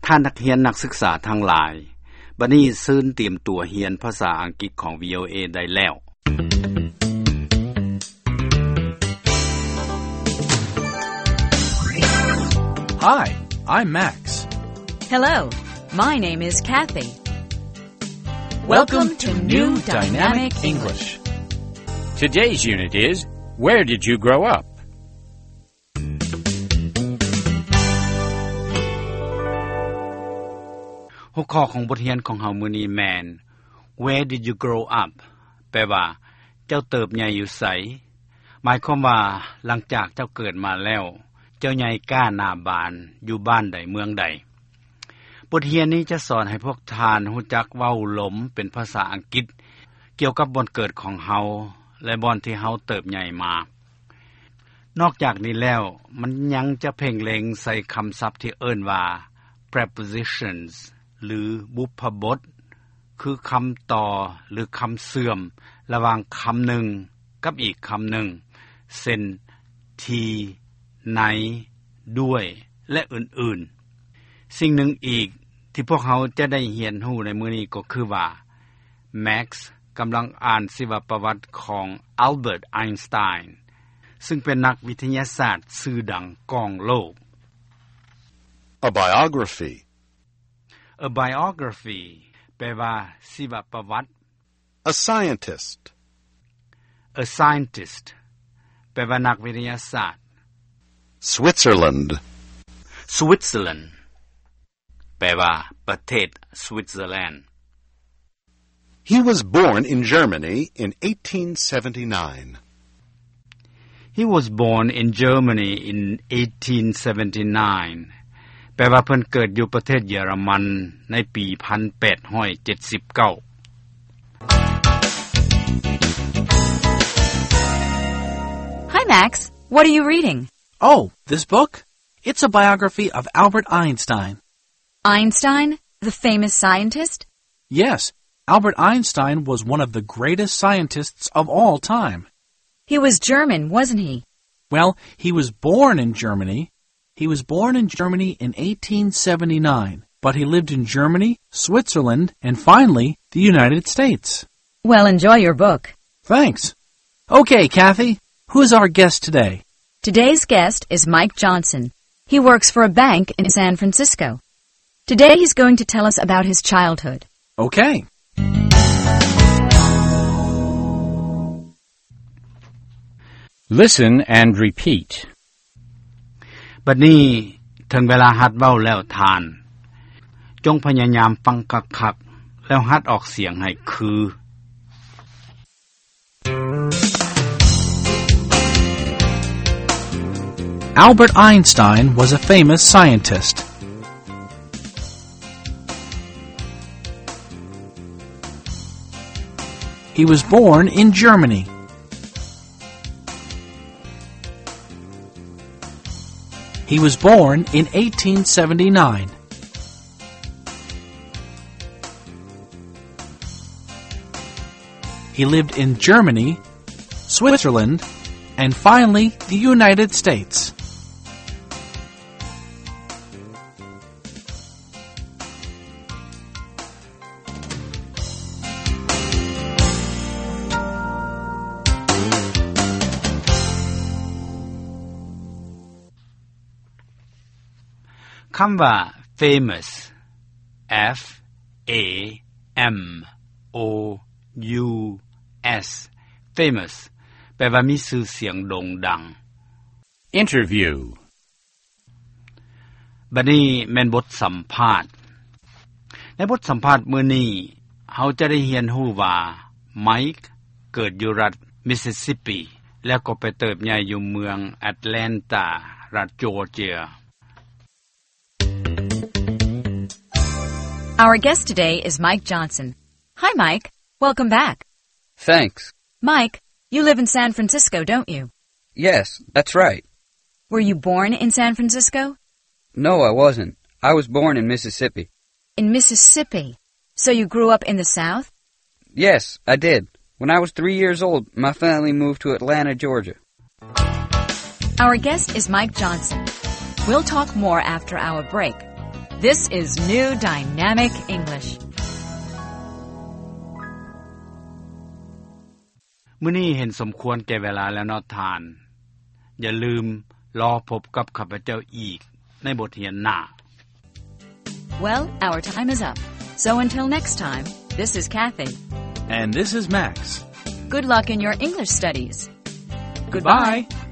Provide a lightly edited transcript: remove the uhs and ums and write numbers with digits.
ท่านนักเรียนนักศึกษาทั้งหลายบัดนี้ซื่นเตรียมตัวเรียนภาษาอังกฤษของ VOA ได้แล้ว Hi, I'm Max. Hello, my name is Kathy. Welcome to New Dynamic English. Today's unit is, Where did you grow up? หัวข้อของบทเรียนของเฮามื้อนี้แม่น Where did you grow up แปลว่าเจ้าเติบใหญ่อยู่ไสหมายความว่าหลังจากเจ้าเกิดมาแล้วเจ้าใหญ่ก้าหน้าบานอยู่บ้านใดเมืองใดบทเรียนนี้จะสอนให้พวกทานรู้จักเว้าหลมเป็นภาษาอังกฤษเกี่ยวกับบ่อนเกิดของเฮาและบ่อนที่เฮาเติบใหญ่มานอกจากนี้แล้วมันยังจะเพ่งเล็งใส่คำศัพท์ที่เอิ้นว่า prepositions หรือบุพบทคือคำต่อหรือคำเสื่อมระหว่างคำหนึ่งกับอีกคำหนึ่งเช่นที่ในด้วยและอื่นๆสิ่งหนึ่งอีกที่พวกเขาจะได้เรียนรู้ในมื้อนี้ก็คือว่า Max กำลังอ่านชีวประวัติของ Albert Einstein ซึ่งเป็นนักวิทยาศาสตร์ชื่อดังกองโลก A biography. A biography แปลว่าชีวประวัติ A scientist. A scientist แปลว่านักวิทยาศาสตร์ Switzerland. Switzerland แปลว่าประเทศ Switzerland. He was born in Germany in 1879. He was born in Germany in 1879 แปลว่าเพิ่นเกิดอยู่ประเทศเยอรมันในปี 1879 Hi, Max. What are you reading? Oh, this book? It's a biography of Albert Einstein. Einstein, the famous scientist? Yes, Albert Einstein was one of the greatest scientists of all time. He was German, wasn't he? Well, he was born in Germany. He was born in Germany in 1879, but he lived in Germany, Switzerland, and finally, the United States. Well, enjoy your book. Thanks. Okay, Kathy, who's our guest today? Today's guest is Mike Johnson. He works for a bank in San Francisco. Today he's going to tell us about his childhood. Okay. Listen and repeat. บัดนี้ถึงเวลาหัดเว้าแล้วทานจงพยายามฟังคักๆแล้วหัดออกเสียงให้คือ Albert Einstein was a famous scientist. He was born in Germany. He was born in 1879. He lived in Germany, Switzerland, and finally the United States. คำว่า famous F A M O U S famous แปลว่ามีชื่อเสียงโด่งดัง Interview. บัดนี้แม่นบทสัมภาษณ์ในบทสัมภาษณ์มื้อนี้เฮาจะได้เรียนรู้ว่าไมค์เกิดอยู่รัฐมิสซิสซิปปีแล้วก็ไปเติบใหญ่อยู่เมืองแอตแลนตารัฐจอร์เจีย Our guest today is Mike Johnson. Hi, Mike. Welcome back. Thanks. Mike, you live in San Francisco, don't you? Yes, that's right. Were you born in San Francisco? No, I wasn't. I was born in Mississippi. In Mississippi. So you grew up in the South? Yes, I did. When I was 3 years old, my family moved to Atlanta, Georgia. Our guest is Mike Johnson. We'll talk more after our break. This is New Dynamic English. มื้อนี้เห็นสมควรแก่เวลาแล้วเนาะทานอย่าลืมรอพบกับข้าพเจ้าอีกในบทเรียนหน้า Well, our time is up. So until next time, this is Kathy. And this is Max. Good luck in your English studies. Goodbye.